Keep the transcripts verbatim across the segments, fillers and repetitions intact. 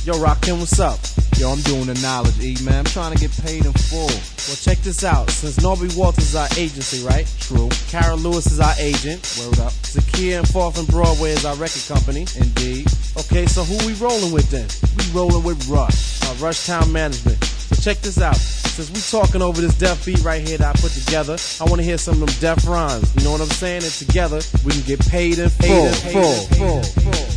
Yo, Rakim, what's up? Yo, I'm doing the knowledge, E, man. I'm trying to get paid in full. Well, check this out. Since Norby Walters is our agency, right? True. Carol Lewis is our agent. Word up. Zakia and Fourth and Broadway is our record company. Indeed. Okay, so who we rolling with then? We rolling with Rush. Uh, Rush Town Management. So check this out. Since we talking over this deaf beat right here that I put together, I want to hear some of them deaf rhymes. You know what I'm saying? And together, we can get paid in full. Paid in full. Full. Full. Full.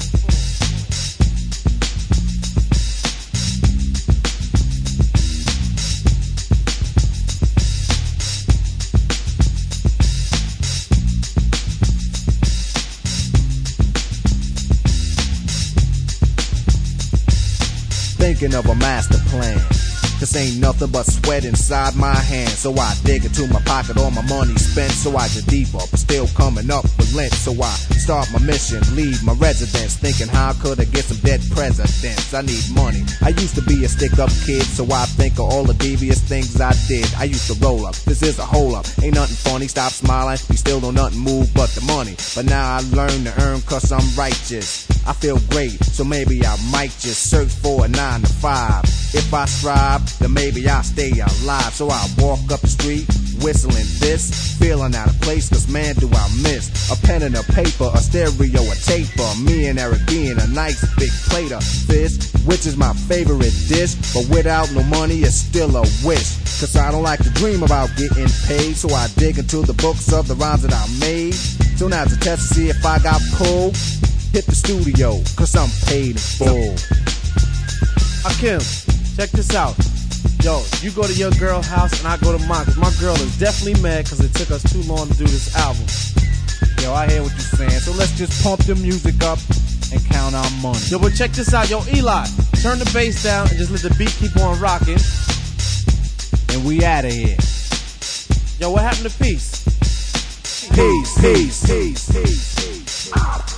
Thinking of a master plan. This ain't nothing but sweat inside my hands. So I dig into my pocket, all my money spent. So I get deeper, but still coming up with lint. So I start my mission, leave my residence, thinking how could I get some dead presidents. I need money. I used to be a stick-up kid, so I think of all the devious things I did. I used to roll up, this is a hole up. Ain't nothing funny, stop smiling. We still don't nothing move but the money. But now I learn to earn cause I'm righteous. I feel great, so maybe I might just search for a nine to five. If I strive, then maybe I'll stay alive. So I walk up the street, whistling this, feeling out of place, cause man do I miss a pen and a paper, a stereo, a taper. Me and Eric being a nice big plate of fish, which is my favorite dish. But without no money, it's still a wish. Cause I don't like to dream about getting paid, so I dig into the books of the rhymes that I made. So now's a test to see if I got pulled. Hit the studio, cause I'm paid in full. Hakim, check this out. Yo, you go to your girl's house and I go to mine, cause my girl is definitely mad cause it took us too long to do this album. Yo, I hear what you're saying, so let's just pump the music up and count our money. Yo, but check this out. Yo, Eli, turn the bass down and just let the beat keep on rocking. And we outta here. Yo, what happened to peace? Peace, peace, peace, peace, peace.